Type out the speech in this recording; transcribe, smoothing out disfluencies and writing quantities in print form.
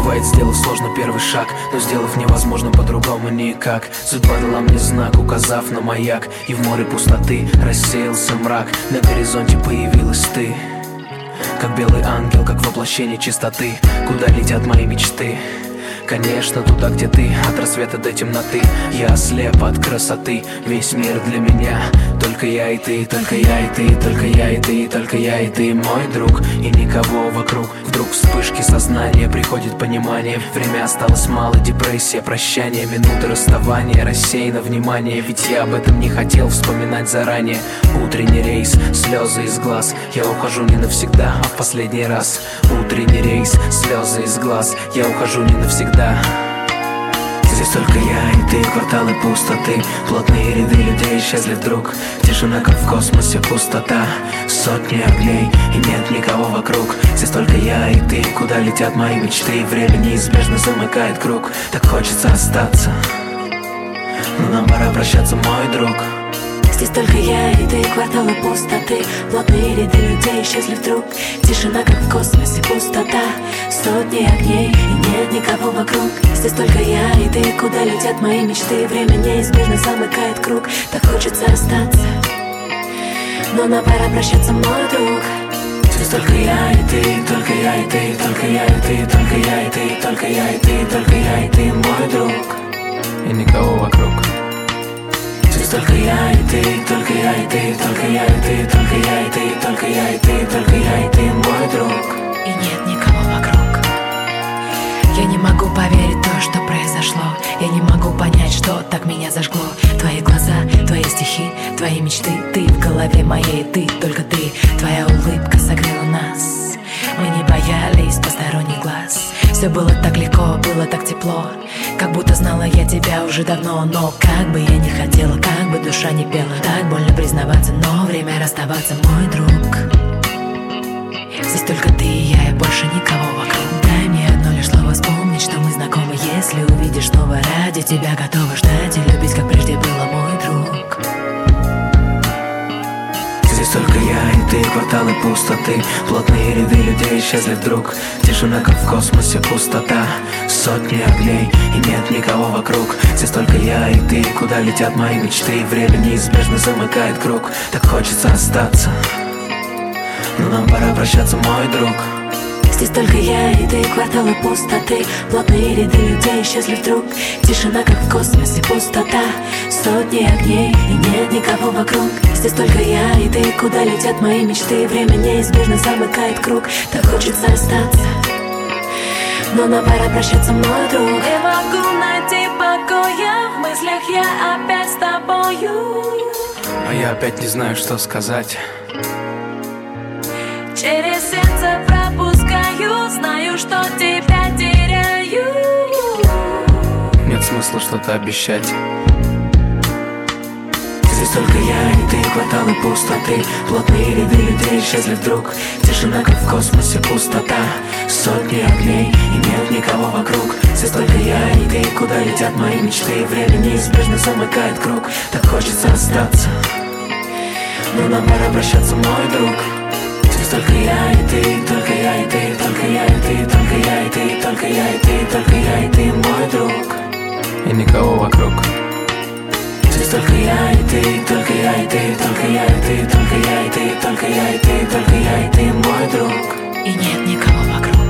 бывает, сделав сложно первый шаг, но сделав невозможно по-другому никак. Судьба дала мне знак, указав на маяк, и в море пустоты рассеялся мрак. На горизонте появилась ты, как белый ангел, как воплощение чистоты. Куда летят мои мечты? Конечно, туда, где ты, от рассвета до темноты. Я ослеп от красоты, весь мир для меня. Только я и ты, только я и ты, только я и ты, только я и ты, мой друг, и никого вокруг. Вдруг вспышки сознания, приходит понимание. Время осталось мало, депрессия, прощание, минуты расставания, рассеяно внимание. Ведь я об этом не хотел вспоминать заранее. Утренний рейс, слезы из глаз. Я ухожу не навсегда, а в последний раз. Утренний рейс, слезы из глаз. Я ухожу не навсегда. Здесь только я и ты, кварталы пустоты. Плотные ряды людей исчезли вдруг. Тишина, как в космосе, пустота. Сотни огней, и нет никого вокруг. Здесь только я и ты, куда летят мои мечты. Время неизбежно замыкает круг. Так хочется остаться, но нам пора прощаться, мой друг. Здесь только я и ты, кварталы пустоты. Плотные ряды людей исчезли вдруг. Тишина, как в космосе, пустота. Сотни огней, и нет никого вокруг. Здесь только я и ты, куда летят мои мечты. Время неизбежно замыкает круг. Так хочется остаться, но нам пора прощаться, мой друг. Здесь только я и ты, только я и ты, только я и ты, только я и ты, только я и ты, только я и ты, мой друг, и никого вокруг. Здесь только я и ты, только я и ты, только я и ты, только я и ты, только я и ты, только я и ты, мой друг, и нет никого вокруг. Я не могу поверить в то, что произошло. Я не могу понять, что так меня зажгло. Твои глаза, твои стихи, твои мечты. Ты в голове моей, ты, только ты. Твоя улыбка согрела нас. Мы не боялись посторонних глаз. Все было так легко, было так тепло. Как будто знала я тебя уже давно. Но как бы я не хотела, как бы душа не пела. Так больно признаваться, но время расставаться, мой друг. Здесь только ты и я, и больше никого вокруг. Дай мне одно лишь слово вспомнить, что мы знакомы. Если увидишь снова, ради тебя готова ждать и любить, как прежде было, мой друг. Здесь только я и ты, кварталы пустоты. Плотные ряды людей исчезли вдруг. Тишина, как в космосе, пустота. Сотни огней, и нет никого вокруг. Здесь только я и ты, куда летят мои мечты. Время неизбежно замыкает круг. Так хочется остаться, но нам пора прощаться, мой друг. Здесь только я и ты, кварталы пустоты. Плотные ряды людей исчезли вдруг. Тишина, как в космосе, пустота. Сотни огней, и нет никого вокруг. Здесь только я и ты, куда летят мои мечты. Время неизбежно замыкает круг. Так хочется остаться, но нам пора прощаться, мой друг. Не могу найти покоя, в мыслях я опять с тобою. А я опять не знаю, что сказать. Через сердце пропускаю, знаю, что тебя теряю. Нет смысла что-то обещать. Здесь только я и ты, кварталы пустоты. Плотные ряды людей исчезли вдруг. Тишина, как в космосе, пустота. Сотни огней, и нет никого вокруг. Здесь только я и ты, куда летят мои мечты. Время неизбежно замыкает круг. Так хочется остаться, но нам пора прощаться, мой друг. Здесь только я и ты, только я и ты, только я и ты, только я и ты, только я и ты, только я и ты, мой друг, и никого вокруг. Здесь только я и ты, только я и ты, только я и ты, только я и ты, только я и ты, только я и ты, мой друг, и нет никого вокруг.